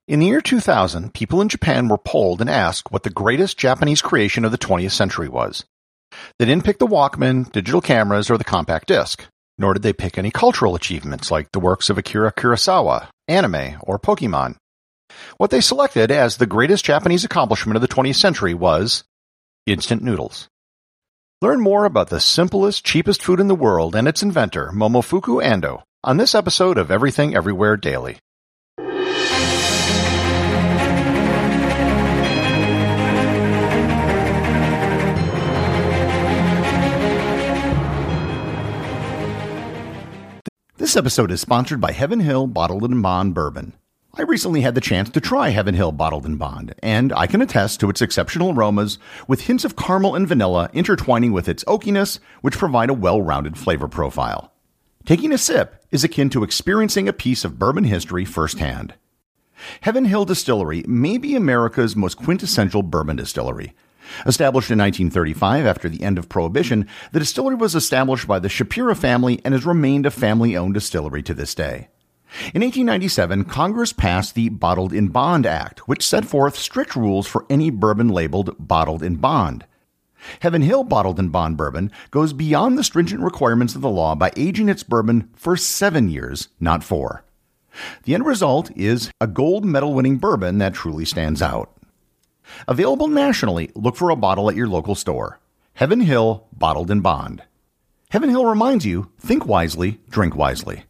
In the year 2000, people in Japan were polled and asked what the greatest Japanese creation of the 20th century was. They didn't pick the Walkman, digital cameras, or the compact disc, nor did they pick any cultural achievements like the works of Akira Kurosawa, anime, or Pokemon. What they selected as the greatest Japanese accomplishment of the 20th century was instant noodles. Learn more about the simplest, cheapest food in the world and its inventor, Momofuku Ando, on this episode of Everything Everywhere Daily. This episode is sponsored by Heaven Hill Bottled & Bond Bourbon. I recently had the chance to try Heaven Hill Bottled & Bond, and I can attest to its exceptional aromas with hints of caramel and vanilla intertwining with its oakiness, which provide a well-rounded flavor profile. Taking a sip is akin to experiencing a piece of bourbon history firsthand. Heaven Hill Distillery may be America's most quintessential bourbon distillery. Established in 1935 after the end of Prohibition, the distillery was established by the Shapira family and has remained a family-owned distillery to this day. In 1897, Congress passed the Bottled in Bond Act, which set forth strict rules for any bourbon labeled Bottled in Bond. Heaven Hill Bottled in Bond Bourbon goes beyond the stringent requirements of the law by aging its bourbon for 7 years, not 4. The end result is a gold medal-winning bourbon that truly stands out. Available nationally, look for a bottle at your local store. Heaven Hill Bottled in Bond. Heaven Hill reminds you, think wisely, drink wisely.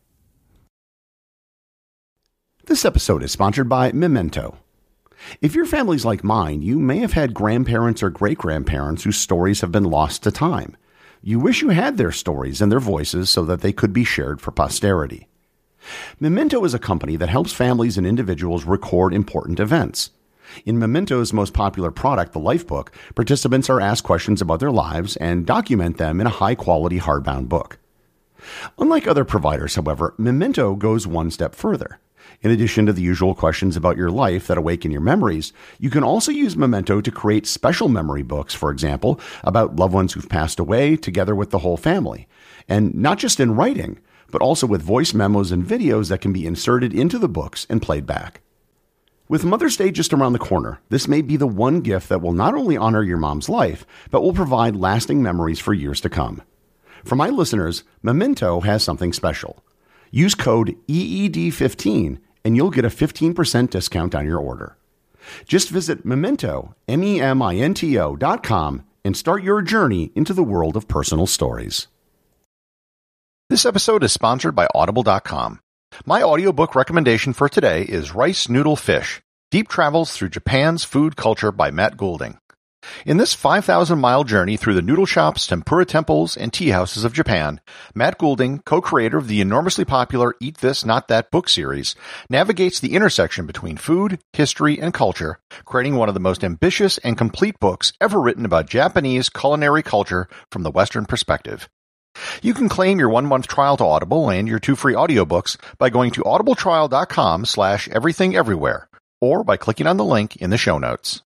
This episode is sponsored by Memento. If your family's like mine, you may have had grandparents or great-grandparents whose stories have been lost to time. You wish you had their stories and their voices so that they could be shared for posterity. Memento is a company that helps families and individuals record important events. In Memento's most popular product, the Lifebook, participants are asked questions about their lives and document them in a high-quality hardbound book. Unlike other providers, however, Memento goes one step further. In addition to the usual questions about your life that awaken your memories, you can also use Memento to create special memory books, for example, about loved ones who've passed away together with the whole family. And not just in writing, but also with voice memos and videos that can be inserted into the books and played back. With Mother's Day just around the corner, this may be the one gift that will not only honor your mom's life, but will provide lasting memories for years to come. For my listeners, Memento has something special. Use code EED15 and you'll get a 15% discount on your order. Just visit Memento, MEMINTO.com and start your journey into the world of personal stories. This episode is sponsored by Audible.com. My audiobook recommendation for today is Rice Noodle Fish, Deep Travels Through Japan's Food Culture by Matt Goulding. In this 5,000-mile journey through the noodle shops, tempura temples, and tea houses of Japan, Matt Goulding, co-creator of the enormously popular Eat This, Not That book series, navigates the intersection between food, history, and culture, creating one of the most ambitious and complete books ever written about Japanese culinary culture from the Western perspective. You can claim your 1-month trial to Audible and your 2 free audiobooks by going to audibletrial.com/everythingeverywhere or by clicking on the link in the show notes.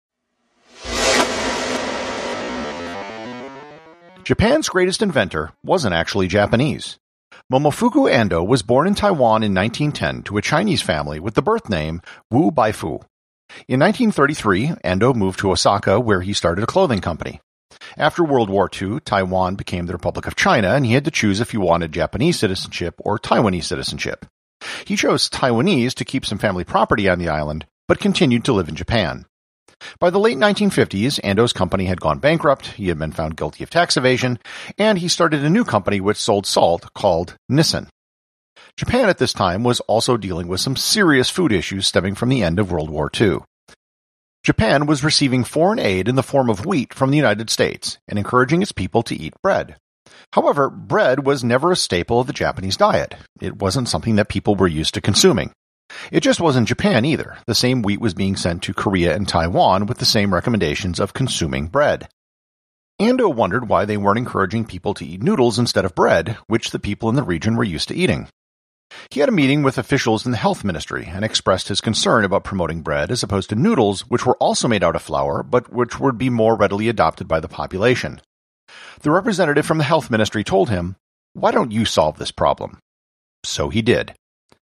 Japan's greatest inventor wasn't actually Japanese. Momofuku Ando was born in Taiwan in 1910 to a Chinese family with the birth name Wu Baifu. In 1933, Ando moved to Osaka where he started a clothing company. After World War II, Taiwan became the Republic of China, and he had to choose if he wanted Japanese citizenship or Taiwanese citizenship. He chose Taiwanese to keep some family property on the island, but continued to live in Japan. By the late 1950s, Ando's company had gone bankrupt, he had been found guilty of tax evasion, and he started a new company which sold salt called Nissin. Japan at this time was also dealing with some serious food issues stemming from the end of World War II. Japan was receiving foreign aid in the form of wheat from the United States and encouraging its people to eat bread. However, bread was never a staple of the Japanese diet. It wasn't something that people were used to consuming. It just wasn't Japan either. The same wheat was being sent to Korea and Taiwan with the same recommendations of consuming bread. Ando wondered why they weren't encouraging people to eat noodles instead of bread, which the people in the region were used to eating. He had a meeting with officials in the health ministry and expressed his concern about promoting bread as opposed to noodles, which were also made out of flour, but which would be more readily adopted by the population. The representative from the health ministry told him, "Why don't you solve this problem?" So he did.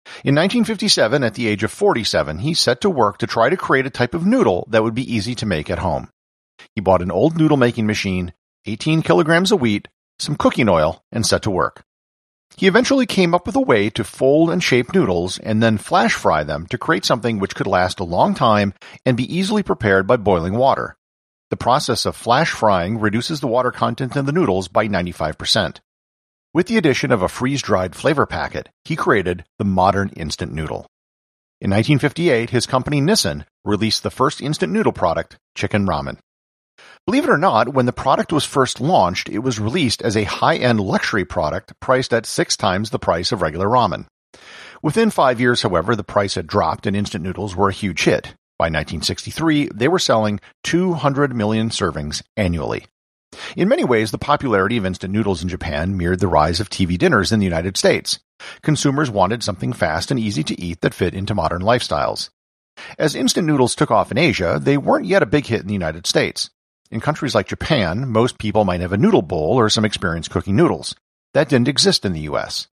In 1957, at the age of 47, he set to work to try to create a type of noodle that would be easy to make at home. He bought an old noodle-making machine, 18 kilograms of wheat, some cooking oil, and set to work. He eventually came up with a way to fold and shape noodles and then flash fry them to create something which could last a long time and be easily prepared by boiling water. The process of flash frying reduces the water content in the noodles by 95%. With the addition of a freeze-dried flavor packet, he created the modern instant noodle. In 1958, his company Nissin released the first instant noodle product, chicken ramen. Believe it or not, when the product was first launched, it was released as a high-end luxury product priced at 6 times the price of regular ramen. Within 5 years, however, the price had dropped and instant noodles were a huge hit. By 1963, they were selling 200 million servings annually. In many ways, the popularity of instant noodles in Japan mirrored the rise of TV dinners in the United States. Consumers wanted something fast and easy to eat that fit into modern lifestyles. As instant noodles took off in Asia, they weren't yet a big hit in the United States. In countries like Japan, most people might have a noodle bowl or some experience cooking noodles. That didn't exist in the U.S.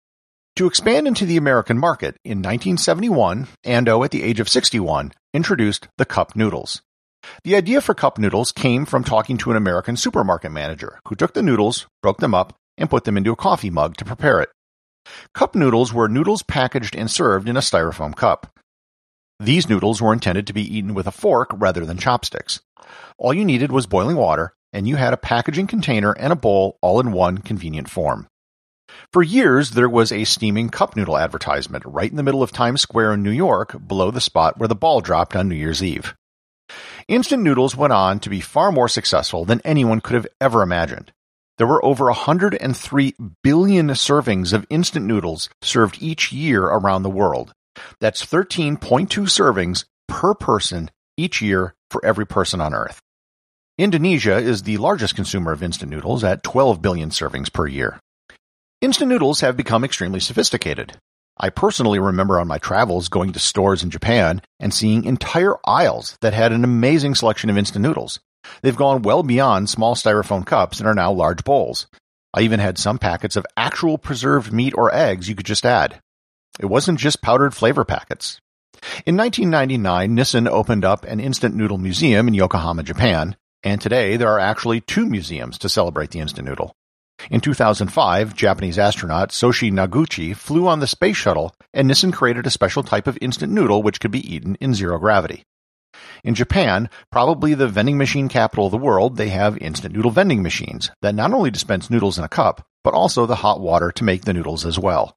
To expand into the American market, in 1971, Ando, at the age of 61, introduced the cup noodles. The idea for cup noodles came from talking to an American supermarket manager who took the noodles, broke them up, and put them into a coffee mug to prepare it. Cup noodles were noodles packaged and served in a styrofoam cup. These noodles were intended to be eaten with a fork rather than chopsticks. All you needed was boiling water, and you had a packaging container and a bowl all in one convenient form. For years, there was a steaming cup noodle advertisement right in the middle of Times Square in New York, below the spot where the ball dropped on New Year's Eve. Instant noodles went on to be far more successful than anyone could have ever imagined. There were over 103 billion servings of instant noodles served each year around the world. That's 13.2 servings per person each year for every person on Earth. Indonesia is the largest consumer of instant noodles at 12 billion servings per year. Instant noodles have become extremely sophisticated. I personally remember on my travels going to stores in Japan and seeing entire aisles that had an amazing selection of instant noodles. They've gone well beyond small styrofoam cups and are now large bowls. I even had some packets of actual preserved meat or eggs you could just add. It wasn't just powdered flavor packets. In 1999, Nissin opened up an instant noodle museum in Yokohama, Japan, and today there are actually 2 museums to celebrate the instant noodle. In 2005, Japanese astronaut Soichi Noguchi flew on the space shuttle, and Nissin created a special type of instant noodle which could be eaten in zero gravity. In Japan, probably the vending machine capital of the world, they have instant noodle vending machines that not only dispense noodles in a cup, but also the hot water to make the noodles as well.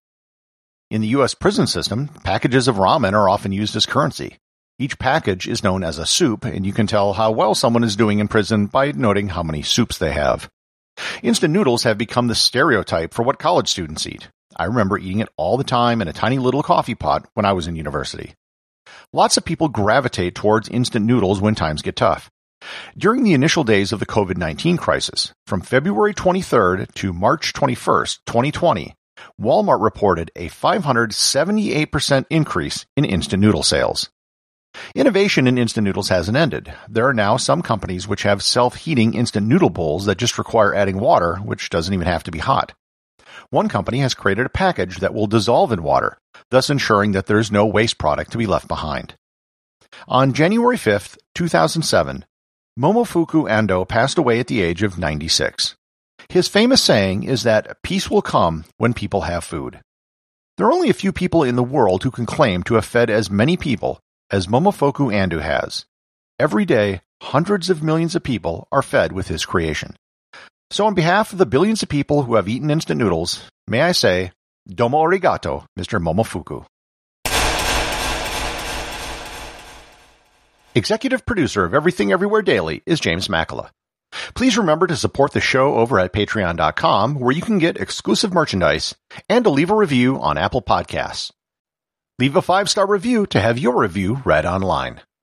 In the U.S. prison system, packages of ramen are often used as currency. Each package is known as a soup, and you can tell how well someone is doing in prison by noting how many soups they have. Instant noodles have become the stereotype for what college students eat. I remember eating it all the time in a tiny little coffee pot when I was in university. Lots of people gravitate towards instant noodles when times get tough. During the initial days of the COVID-19 crisis, from February 23rd to March 21st, 2020, Walmart reported a 578% increase in instant noodle sales. Innovation in instant noodles hasn't ended. There are now some companies which have self-heating instant noodle bowls that just require adding water, which doesn't even have to be hot. One company has created a package that will dissolve in water, thus ensuring that there is no waste product to be left behind. On January 5th, 2007, Momofuku Ando passed away at the age of 96. His famous saying is that peace will come when people have food. There are only a few people in the world who can claim to have fed as many people as Momofuku Ando has. Every day, hundreds of millions of people are fed with his creation. So on behalf of the billions of people who have eaten instant noodles, may I say, domo arigato, Mr. Momofuku. Executive producer of Everything Everywhere Daily is James Makala. Please remember to support the show over at patreon.com, where you can get exclusive merchandise, and to leave a review on Apple Podcasts. Leave a 5-star review to have your review read online.